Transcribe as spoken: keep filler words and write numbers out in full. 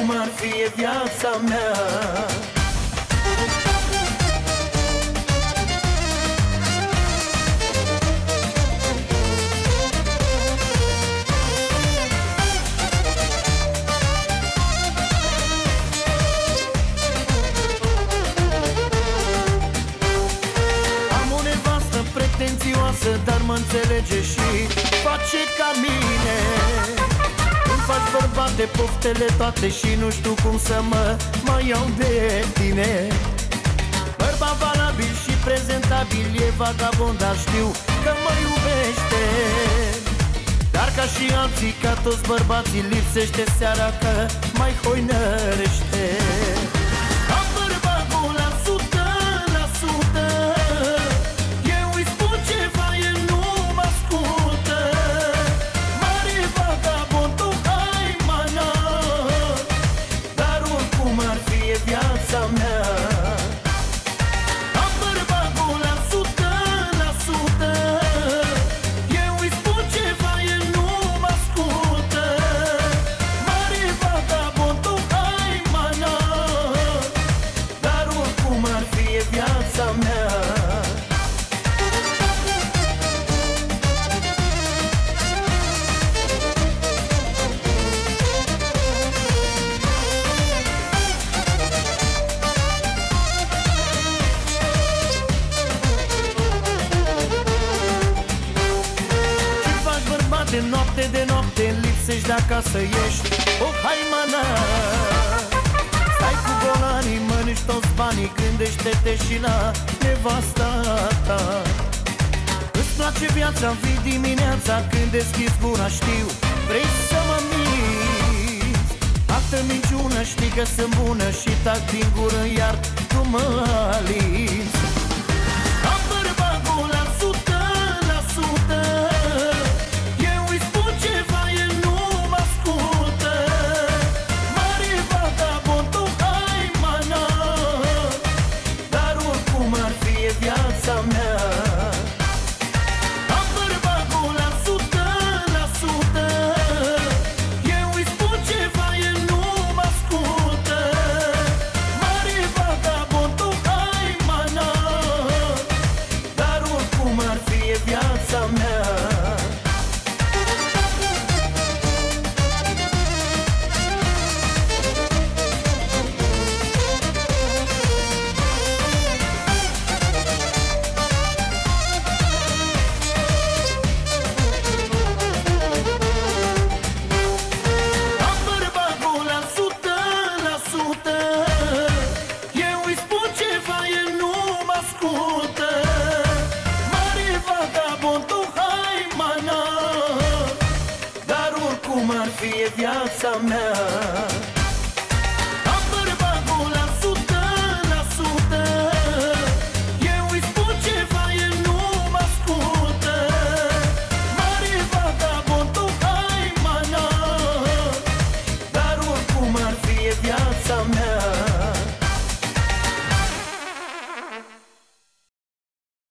oricum ar fi e viața mea. Pretențioasă, dar mă înțelege și face ca mine. Îmi faci bărbat de poftele toate și nu știu cum să mă mai iau de tine. Bărbat valabil și prezentabil, e vagabond, dar știu că mă iubește. Dar ca și alții, ca toți bărbații, lipsește seara că mai hoinărește. Am bărbatul la sută la sută, viața mea. Am bărbatul la sută la sută, eu îi spun ceva, el nu mă ascultă. Mare vagabond, tu ai mana, dar oricum ar fi e viața mea. De noapte, de noapte, lipsești de acasă, ești o haimana. Stai cu golanii, mănânci toți banii, gândește-te și la nevasta ta. Îți place viața, vii dimineața, când deschizi gura, știu, vrei să mă minți. Altă minciună, știi că sunt bună și tac din gură, iar tu mă alinți. Am bărbatul la sută la sută, viața mea. Am bărbatul la sută la sută, eu îi spun ceva, el nu mă ascultă. Mare vagabond, tu ai mana, dar oricum ar fi e viața mea. Dar oricum ar fi e viața mea.